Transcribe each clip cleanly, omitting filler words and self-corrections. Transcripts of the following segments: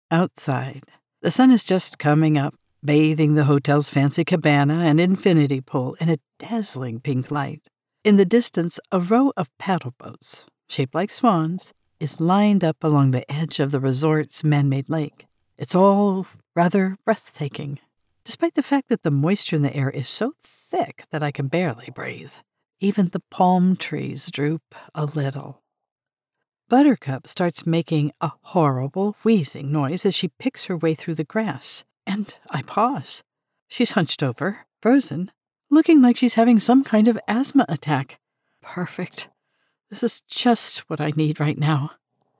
Outside, the sun is just coming up, bathing the hotel's fancy cabana and infinity pool in a dazzling pink light. In the distance, a row of paddle boats, shaped like swans, is lined up along the edge of the resort's man-made lake. It's all rather breathtaking, despite the fact that the moisture in the air is so thick that I can barely breathe. Even the palm trees droop a little. Buttercup starts making a horrible wheezing noise as she picks her way through the grass, and I pause. She's hunched over, frozen, looking like she's having some kind of asthma attack. Perfect. This is just what I need right now.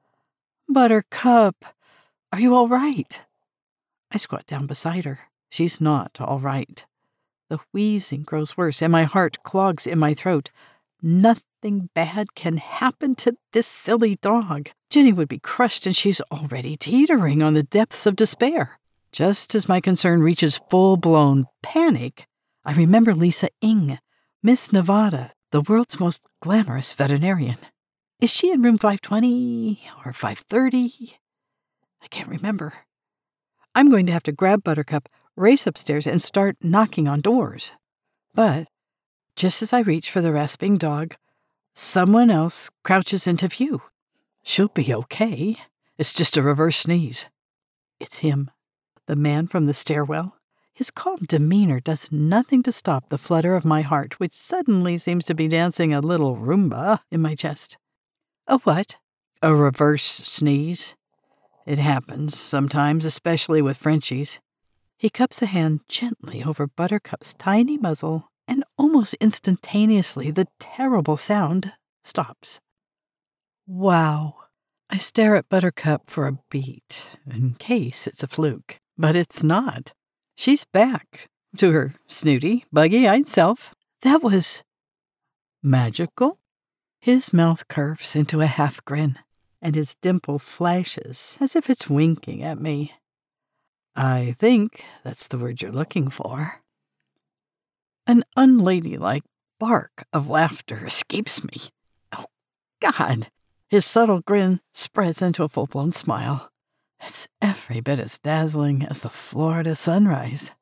Buttercup, are you all right? I squat down beside her. She's not all right. The wheezing grows worse, and my heart clogs in my throat. Nothing bad can happen to this silly dog. Jenny would be crushed, and she's already teetering on the depths of despair. Just as my concern reaches full-blown panic, I remember Lisa Ng, Miss Nevada, the world's most glamorous veterinarian. Is she in room 520 or 530? I can't remember. I'm going to have to grab Buttercup, race upstairs, and start knocking on doors. But just as I reach for the rasping dog, someone else crouches into view. She'll be okay. It's just a reverse sneeze. It's him, the man from the stairwell. His calm demeanor does nothing to stop the flutter of my heart, which suddenly seems to be dancing a little Roomba in my chest. A what? A reverse sneeze. It happens sometimes, especially with Frenchies. He cups a hand gently over Buttercup's tiny muzzle, and almost instantaneously the terrible sound stops. Wow. I stare at Buttercup for a beat, in case it's a fluke. But it's not. She's back to her snooty, buggy-eyed self. That was magical. His mouth curves into a half grin, and his dimple flashes as if it's winking at me. I think that's the word you're looking for. An unladylike bark of laughter escapes me. Oh, God! His subtle grin spreads into a full-blown smile. It's every bit as dazzling as the Florida sunrise.